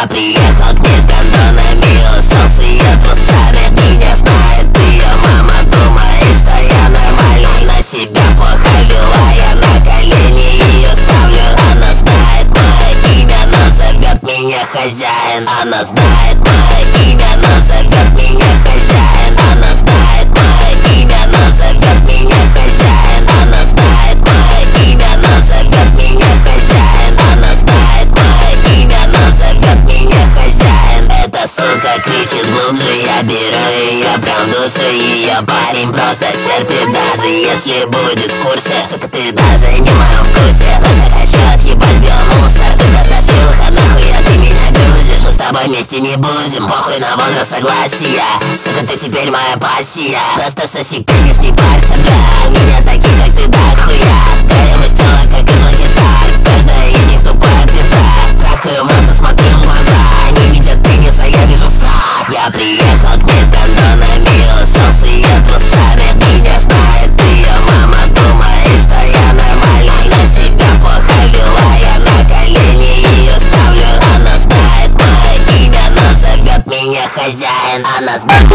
Я приехал к ней с гондонами, ушел с ее трусами. Меня знает ее мама, думает, что я нормальный. На себя плохо вела, я на колени ее ставлю. Она знает мое имя, но зовет меня хозяин. Она знает мое имя, но зовет меня хозяин. Она знает мое имя, но зовет меня хозяин. Она знает мое имя, но зовет меня хозяин. Она знает мое имя, но зовет меня хозяин. Эта сука кричит глубже, я беру ее прям в душу. Ее парень просто стерпит, даже если будет в курсе. Сука, ты даже не в моем вкусе. Просто хочу отъебать биомусор. Ты просто шлюха, нахуя ты меня грузишь? Мы с тобой вместе не будем, похуй на возраст, согласия. Сука, ты теперь моя пассия. Просто соси пенис, не парься, бля. У меня такие, как ты, дохуя. Горелость тела, как из Локи Стар. Каждая из них тупая пизда. Трахаю в рот и смотрю в глаза. Они видят пенис, а я вижу страх. Я приехал к ней с гондонами, ушел с ее трусами. Меня знает ее мама, думает, что я нормальный. На себя плохо вела, я на колени ее ставлю. Она знает мое имя, но зовет меня хозяин. Она знает